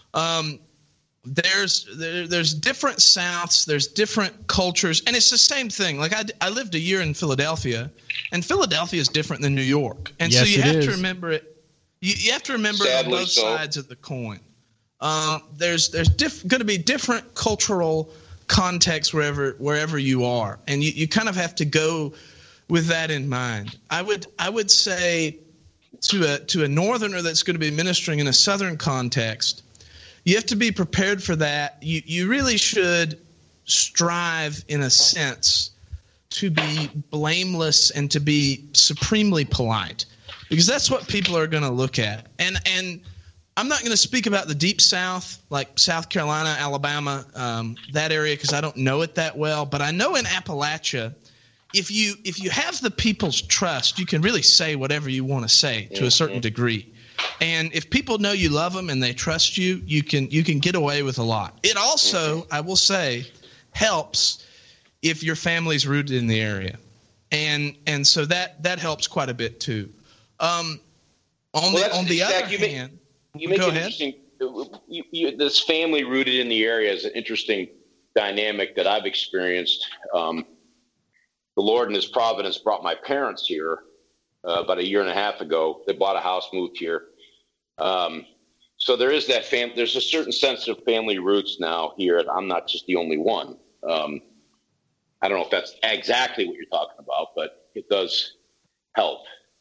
There's different Souths, there's different cultures, and it's the same thing. Like I lived a year in Philadelphia, and Philadelphia is different than New York, and yes, so you have to remember it. You have to remember on both sides of the coin. There's going to be different cultural contexts wherever you are, and you kind of have to go with that in mind. I would say to a Northerner that's going to be ministering in a Southern context, you have to be prepared for that. You really should strive, in a sense, to be blameless and to be supremely polite, because that's what people are going to look at. And I'm not going to speak about the Deep South, like South Carolina, Alabama, that area, because I don't know it that well. But I know in Appalachia, if you have the people's trust, you can really say whatever you want to say to a certain degree. And if people know you love them and they trust you, you can get away with a lot. It also, I will say, helps if your family's rooted in the area, and so that helps quite a bit too. On the other hand, you make it interesting. This family rooted in the area is an interesting dynamic that I've experienced. The Lord in His providence brought my parents here about a year and a half ago. They bought a house, moved here. So there is that there's a certain sense of family roots now here. I'm not just the only one. I don't know if that's exactly what you're talking about, but it does help.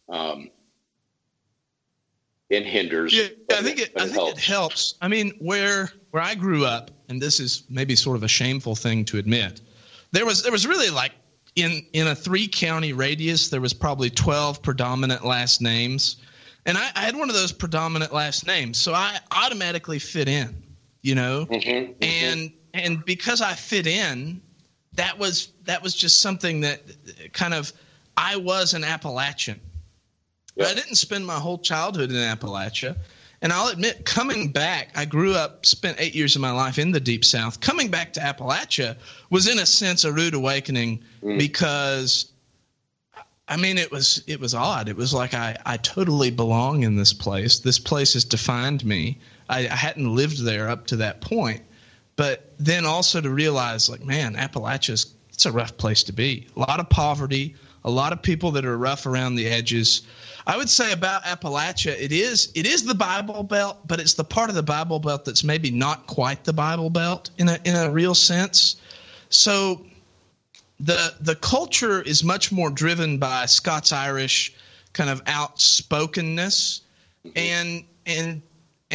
It hinders. Yeah, I think it helps. I mean, where I grew up, and this is maybe sort of a shameful thing to admit, there was really like in a 3-county radius, there was probably 12 predominant last names. And I had one of those predominant last names, so I automatically fit in, you know. And because I fit in, that was just something that kind of I was an Appalachian. But I didn't spend my whole childhood in Appalachia. And I'll admit, coming back, I grew up, spent 8 years of my life in the Deep South. Coming back to Appalachia was, in a sense, a rude awakening because, I mean, it was odd. It was like I totally belong in this place. This place has defined me. I hadn't lived there up to that point. But then also to realize, like, man, Appalachia, it's a rough place to be. A lot of poverty, a lot of people that are rough around the edges. I would say about Appalachia, it is the Bible Belt, but it's the part of the Bible Belt that's maybe not quite the Bible Belt in a real sense. So the culture is much more driven by Scots-Irish kind of outspokenness and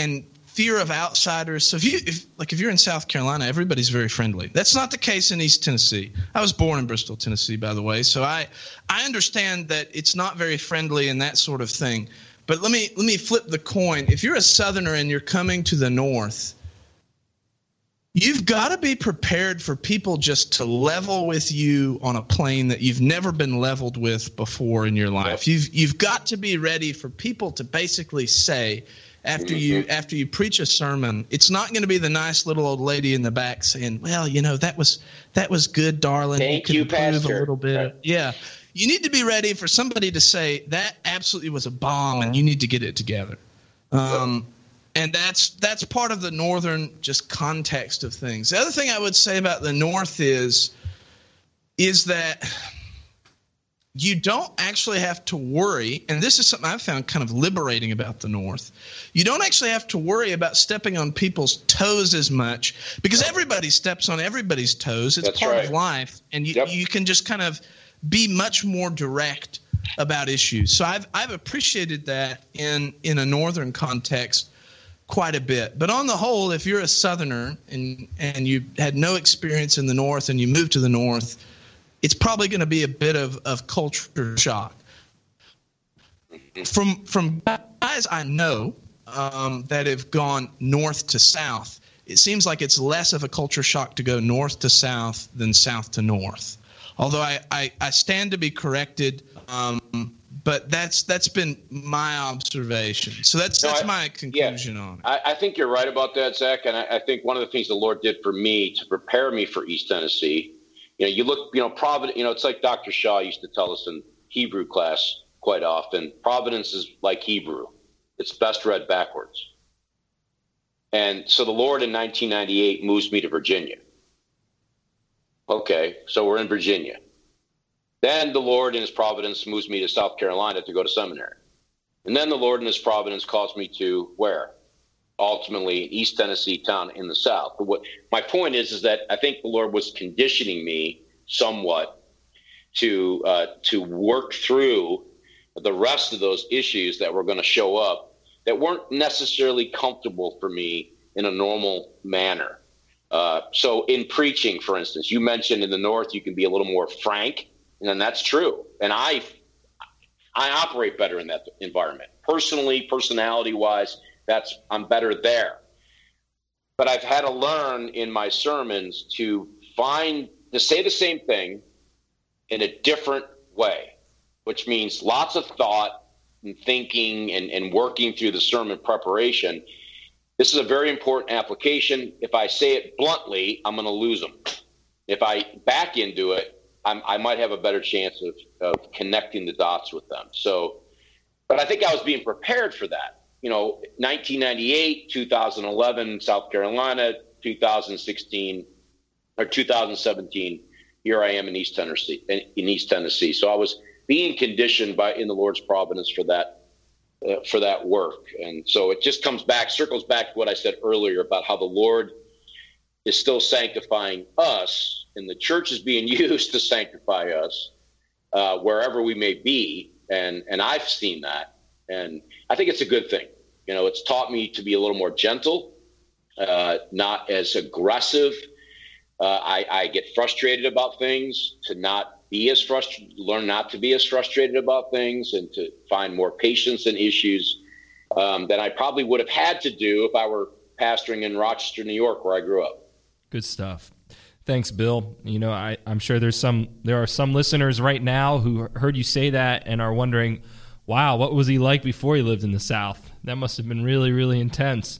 fear of outsiders. So if you're in South Carolina, everybody's very friendly. That's not the case in East Tennessee. I was born in Bristol, Tennessee, by the way. So I understand that it's not very friendly and that sort of thing. But let me flip the coin. If you're a Southerner and you're coming to the North, you've got to be prepared for people just to level with you on a plane that you've never been leveled with before in your life. You've got to be ready for people to basically say, after you preach a sermon, it's not going to be the nice little old lady in the back saying, "Well, that was good, darling. Thank you, Pastor." A little bit." Right. Yeah. You need to be ready for somebody to say that absolutely was a bomb and you need to get it together. And that's part of the Northern just context of things. The other thing I would say about the North is that you don't actually have to worry, and this is something I've found kind of liberating about the North. You don't actually have to worry about stepping on people's toes as much because everybody steps on everybody's toes. It's part of life, and you can just kind of be much more direct about issues. So I've appreciated that in a Northern context quite a bit. But on the whole, if you're a Southerner and you had no experience in the North and you move to the North, it's probably going to be a bit of culture shock. From guys I know that have gone north to south, it seems like it's less of a culture shock to go north to south than south to north. Although I stand to be corrected, but that's been my observation. So that's my conclusion on it. I think you're right about that, Zach. And I think one of the things the Lord did for me to prepare me for East Tennessee, you look, Providence, it's like Dr. Shaw used to tell us in Hebrew class quite often. Providence is like Hebrew. It's best read backwards. And so the Lord in 1998 moves me to Virginia. Okay, so we're in Virginia. Then the Lord in his providence moves me to South Carolina to go to seminary. And then the Lord in his providence calls me to where? Ultimately, East Tennessee town in the South. But my point is that I think the Lord was conditioning me somewhat to work through the rest of those issues that were going to show up that weren't necessarily comfortable for me in a normal manner. So in preaching, for instance, you mentioned in the North, you can be a little more frank, and that's true. And I operate better in that environment. Personally, personality-wise, I'm better there. But I've had to learn in my sermons to say the same thing in a different way, which means lots of thought and thinking and working through the sermon preparation. This is a very important application. If I say it bluntly, I'm going to lose them. If I back into it, I might have a better chance of connecting the dots with them. But I think I was being prepared for that. 1998, 2011, South Carolina, 2016 or 2017. Here I am in East Tennessee. So I was being conditioned in the Lord's providence for that work. And so it just circles back to what I said earlier about how the Lord is still sanctifying us, and the church is being used to sanctify us wherever we may be. And I've seen that. And I think it's a good thing. It's taught me to be a little more gentle, not as aggressive. I get frustrated about things, to not be as frustrated, learn not to be as frustrated about things, and to find more patience in issues than I probably would have had to do if I were pastoring in Rochester, New York, where I grew up. Good stuff. Thanks, Bill. I'm sure there are some listeners right now who heard you say that and are wondering, wow, what was he like before he lived in the South? That must have been really, really intense.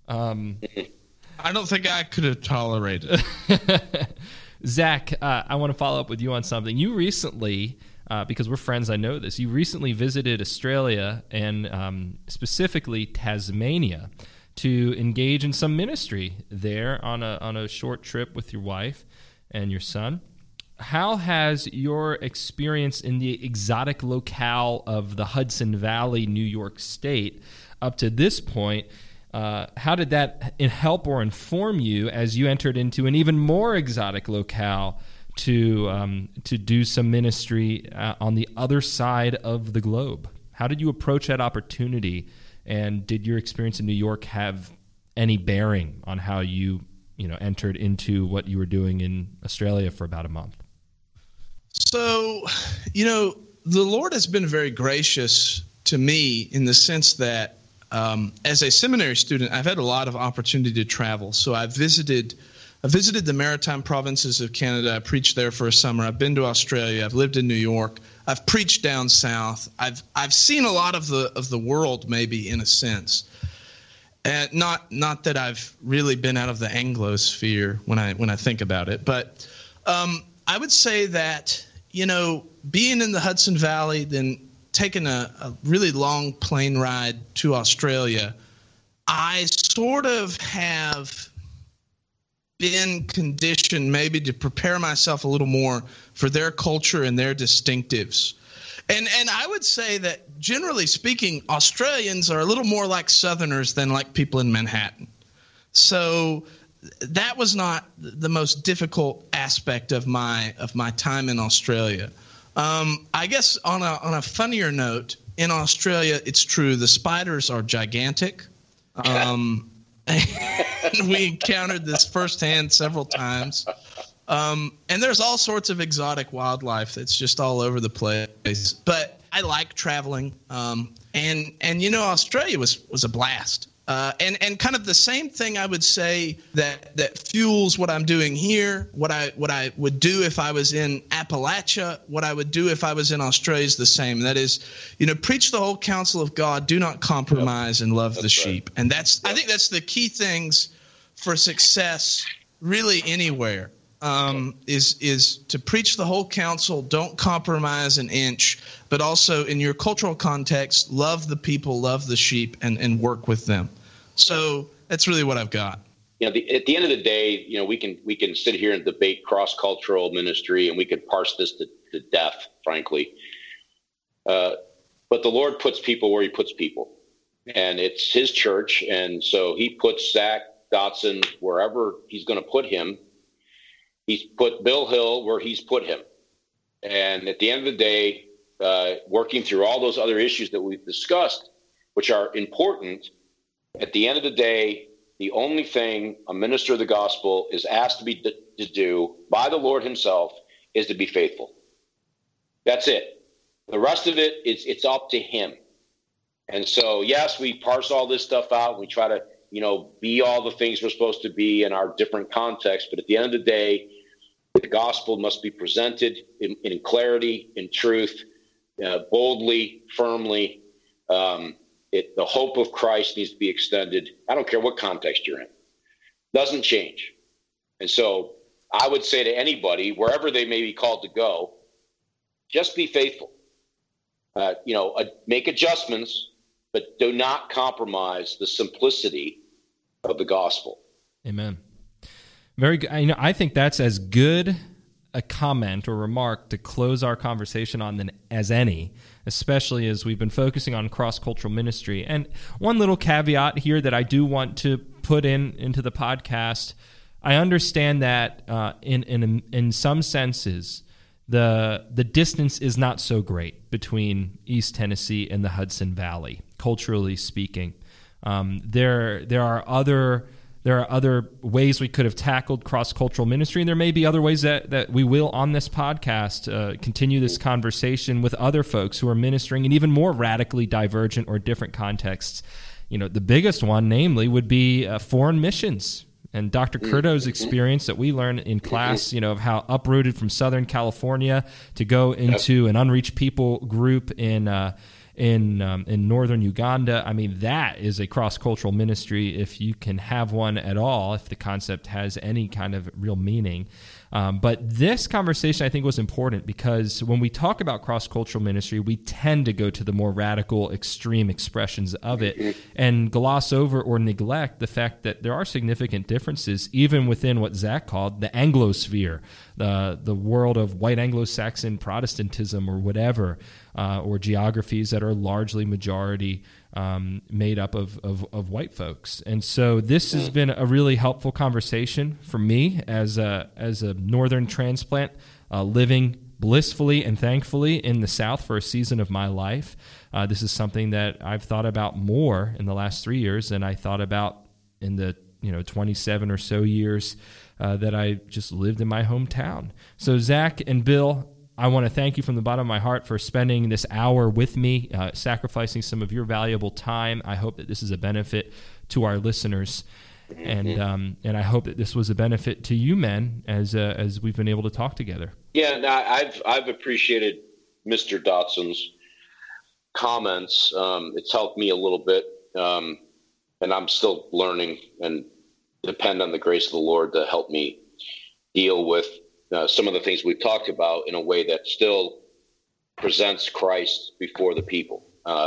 I don't think I could have tolerated it. Zach, I want to follow up with you on something. You recently, because we're friends, I know this, you recently visited Australia and specifically Tasmania to engage in some ministry there on a short trip with your wife and your son. How has your experience in the exotic locale of the Hudson Valley, New York State, up to this point, how did that help or inform you as you entered into an even more exotic locale to do some ministry on the other side of the globe? How did you approach that opportunity, and did your experience in New York have any bearing on how you entered into what you were doing in Australia for about a month? So, the Lord has been very gracious to me in the sense that as a seminary student, I've had a lot of opportunity to travel. So I visited the maritime provinces of Canada. I preached there for a summer. I've been to Australia. I've lived in New York. I've preached down south. I've seen a lot of the world, maybe in a sense. And not that I've really been out of the Anglosphere when I think about it, but I would say that being in the Hudson Valley, then taking a really long plane ride to Australia, I sort of have been conditioned maybe to prepare myself a little more for their culture and their distinctives. And I would say that generally speaking, Australians are a little more like Southerners than like people in Manhattan. So that was not the most difficult aspect of my time in Australia. I guess on a funnier note, in Australia, it's true, the spiders are gigantic. And we encountered this firsthand several times. And there's all sorts of exotic wildlife that's just all over the place. But I like traveling. And Australia was a blast. And kind of the same thing I would say that fuels what I'm doing here, what I would do if I was in Appalachia, what I would do if I was in Australia is the same. That is, preach the whole counsel of God, do not compromise, and love the sheep. Right. And I think that's the key things for success really anywhere. Is to preach the whole counsel, don't compromise an inch, but also in your cultural context, love the people, love the sheep, and work with them. So that's really what I've got. At the end of the day, we can sit here and debate cross-cultural ministry, and we could parse this to death, frankly. But the Lord puts people where he puts people, and it's his church. And so he puts Zach Dotson wherever he's going to put him. He's put Bill Hill where he's put him. And at the end of the day, working through all those other issues that we've discussed, which are important, at the end of the day, the only thing a minister of the gospel is asked to do by the Lord himself is to be faithful. That's it. The rest of it, it's up to him. And so, yes, we parse all this stuff out. We try to, be all the things we're supposed to be in our different contexts. But at the end of the day, the gospel must be presented in clarity, in truth, boldly, firmly. The hope of Christ needs to be extended. I don't care what context you're in. Doesn't change. And so I would say to anybody, wherever they may be called to go, just be faithful. Make adjustments, but do not compromise the simplicity of the gospel. Amen. Very good. I think that's as good a comment or remark to close our conversation on as any, especially as we've been focusing on cross-cultural ministry. And one little caveat here that I do want to put into the podcast, I understand that in some senses, the distance is not so great between East Tennessee and the Hudson Valley, culturally speaking. There are other ways we could have tackled cross-cultural ministry, and there may be other ways that we will on this podcast continue this conversation with other folks who are ministering in even more radically divergent or different contexts. The biggest one, namely, would be foreign missions. And Dr. Curto's experience that we learned in class, of how uprooted from Southern California to go into an unreached people group in northern Uganda. I mean, that is a cross-cultural ministry if you can have one at all, if the concept has any kind of real meaning. But this conversation, I think, was important because when we talk about cross-cultural ministry, we tend to go to the more radical, extreme expressions of it and gloss over or neglect the fact that there are significant differences even within what Zach called the Anglosphere, the world of white Anglo-Saxon Protestantism or whatever, or geographies that are largely majority made up of white folks. And so this has been a really helpful conversation for me as a northern transplant, living blissfully and thankfully in the South for a season of my life. This is something that I've thought about more in the last 3 years than I thought about in the 27 or so years that I just lived in my hometown. So Zach and Bill, I want to thank you from the bottom of my heart for spending this hour with me, sacrificing some of your valuable time. I hope that this is a benefit to our listeners, and I hope that this was a benefit to you men as we've been able to talk together. Yeah, no, I've appreciated Mr. Dotson's comments. It's helped me a little bit, and I'm still learning and depend on the grace of the Lord to help me deal with some of the things we've talked about in a way that still presents Christ before the people.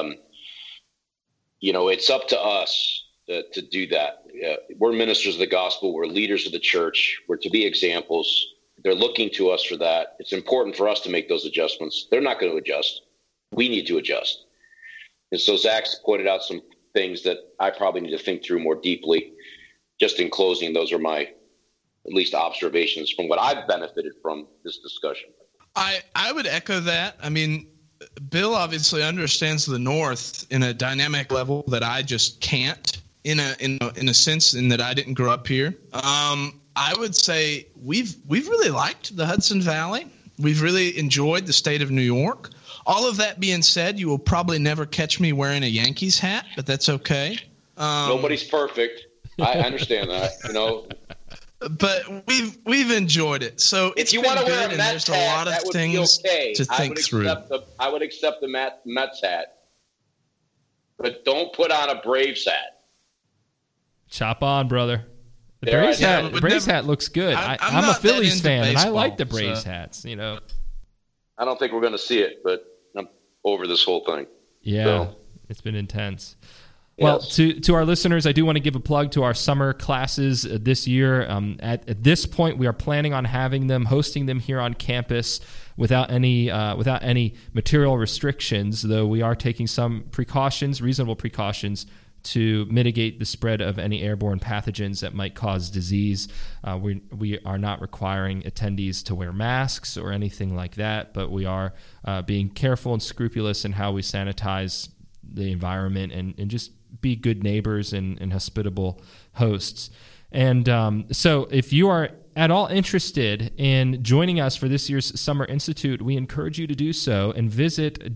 It's up to us to do that. We're ministers of the gospel. We're leaders of the church. We're to be examples. They're looking to us for that. It's important for us to make those adjustments. They're not going to adjust. We need to adjust. And so Zach's pointed out some things that I probably need to think through more deeply. Just in closing, those are my at least observations from what I've benefited from this discussion. I would echo that. I mean, Bill obviously understands the North in a dynamic level that I just can't, in a sense, in that I didn't grow up here. I would say we've really liked the Hudson Valley. We've really enjoyed the state of New York. All of that being said, you will probably never catch me wearing a Yankees hat, but that's okay. Nobody's perfect. I understand that, But we've enjoyed it. So if you want to wear a Mets hat, a lot of things to think through. I would accept the Mets hat, but don't put on a Braves hat. Chop on, brother. The Braves hat looks good. I'm a Phillies fan, and I like the Braves hats. I don't think we're going to see it, but I'm over this whole thing. Yeah, It's been intense. Well, to our listeners, I do want to give a plug to our summer classes this year. At this point, we are planning on hosting them here on campus without any material restrictions, though we are taking some reasonable precautions, to mitigate the spread of any airborne pathogens that might cause disease. We are not requiring attendees to wear masks or anything like that, but we are being careful and scrupulous in how we sanitize the environment and just be good neighbors and hospitable hosts. And so if you are at all interested in joining us for this year's Summer Institute, we encourage you to do so and visit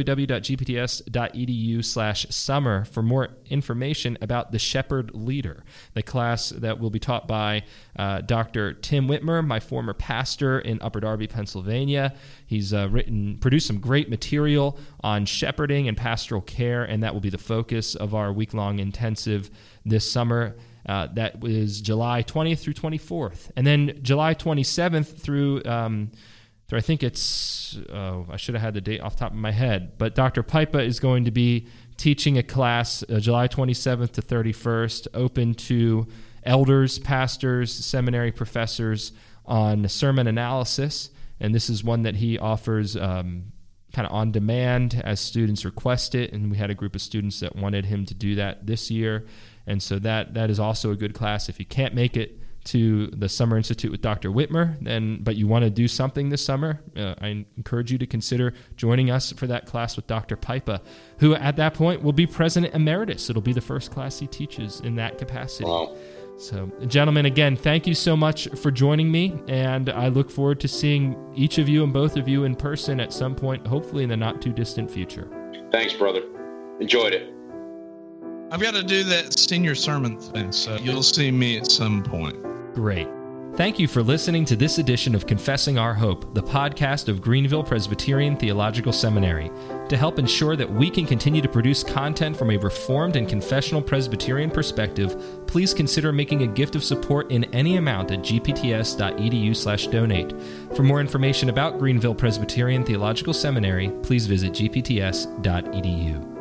www.gpts.edu/summer for more information about the Shepherd Leader, the class that will be taught by Dr. Tim Whitmer, my former pastor in Upper Darby, Pennsylvania. He's produced some great material on shepherding and pastoral care, and that will be the focus of our week-long intensive this summer. That was July 20th through 24th. And then July 27th through I think it's, I should have had the date off the top of my head, but Dr. Pipa is going to be teaching a class July 27th to 31st, open to elders, pastors, seminary professors on sermon analysis. And this is one that he offers kind of on demand as students request it. And we had a group of students that wanted him to do that this year. And so that is also a good class. If you can't make it to the Summer Institute with Dr. Whitmer, but you want to do something this summer, I encourage you to consider joining us for that class with Dr. Pipa, who at that point will be President Emeritus. It'll be the first class he teaches in that capacity. Wow. So, gentlemen, again, thank you so much for joining me, and I look forward to seeing each of you and both of you in person at some point, hopefully in the not-too-distant future. Thanks, brother. Enjoyed it. I've got to do that senior sermon thing, so you'll see me at some point. Great. Thank you for listening to this edition of Confessing Our Hope, the podcast of Greenville Presbyterian Theological Seminary. To help ensure that we can continue to produce content from a Reformed and confessional Presbyterian perspective, please consider making a gift of support in any amount at gpts.edu/donate. For more information about Greenville Presbyterian Theological Seminary, please visit gpts.edu.